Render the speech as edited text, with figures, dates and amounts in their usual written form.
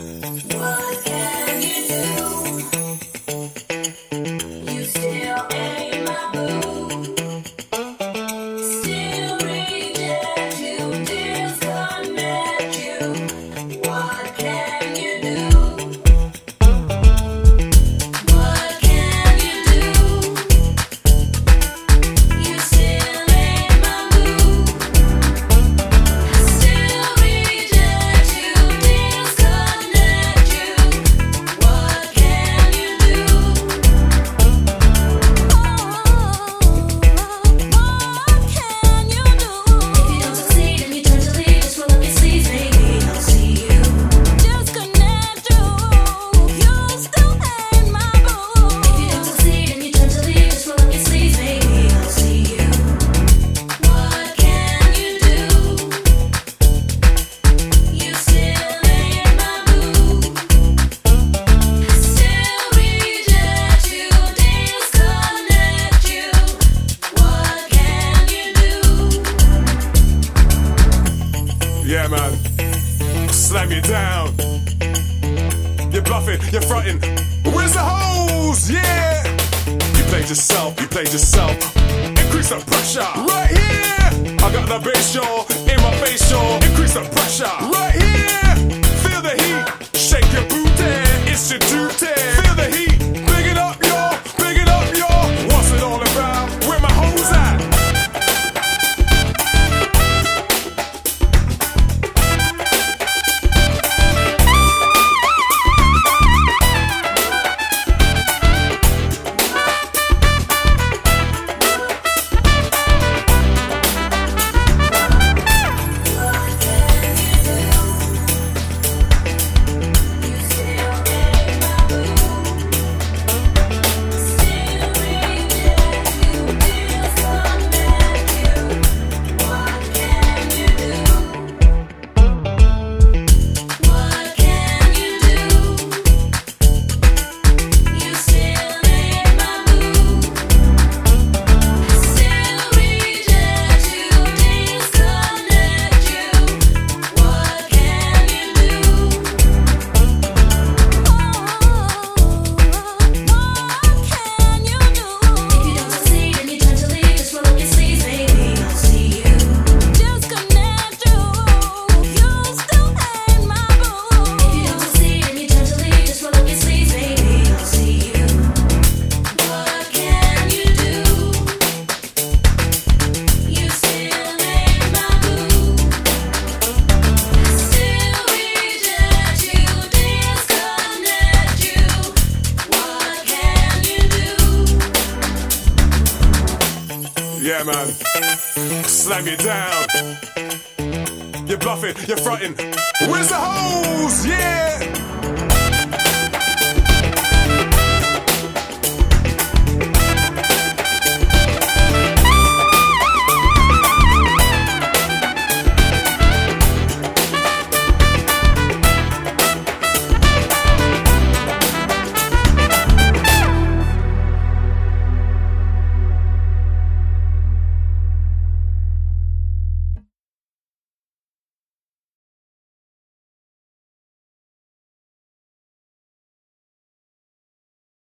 What can you do? You still ain't my boo. Still reject you, disconnect you. What can you do? What can you do? You still ain't my boo. Still reject you, disconnect you. What can you do? If you don't succeed and you turn to leave, just roll up your sleeves, maybe I'll see you. Disconnect you. You still ain't my boo. If you don't succeed and you turn to leave, just roll up your sleeves, maybe I'll see you. What can you do? You still ain't my boo. Still reject you, disconnect you. What can you do? Yeah, man. Slam you down. You're bluffing, you're fronting. Where's the hoes? Yeah. You played yourself, you played yourself. Increase the pressure. Right here. I got the bass, y'all. In my face, y'all. Increase the pressure. Right here. Feel the heat. Shake your booty. It's your duty. Feel the heat. Big it up, y'all. Big it up, y'all. What's it all about? Where my hoes at? Yeah, man. Slam you down. You're bluffing, you're fronting. Where's the hoes? Yeah.